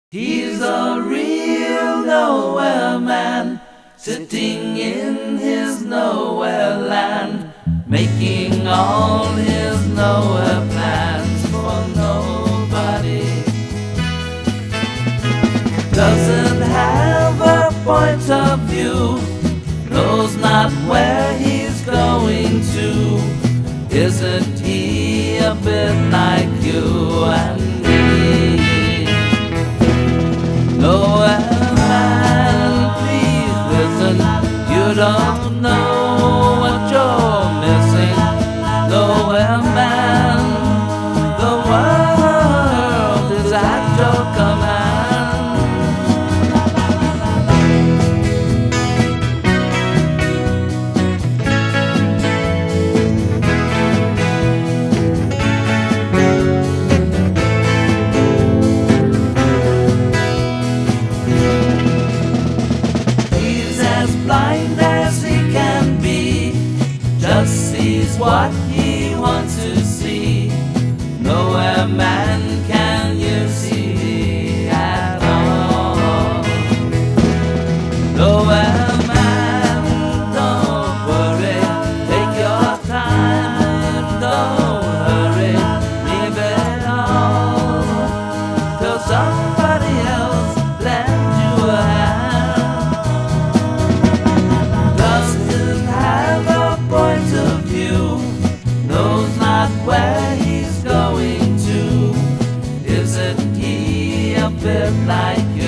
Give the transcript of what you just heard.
He's a real nowhere man, sitting in his nowhere land, making all his nowhere plans for nobody. Doesn't have a point of view, knows not where he's going to. Isn't he a bit like you and me? Nowhere man, please listen. You don't know what you're missing. Nowhere man, the world is at your command. Blind as he can be, just sees what he wants to see. Nowhere man can you see at all. Nowhere man, don't worry, take your time, don't hurry, leave it all till somebody else lends you a hand. Knows not where he's going to. Isn't he a bit like you?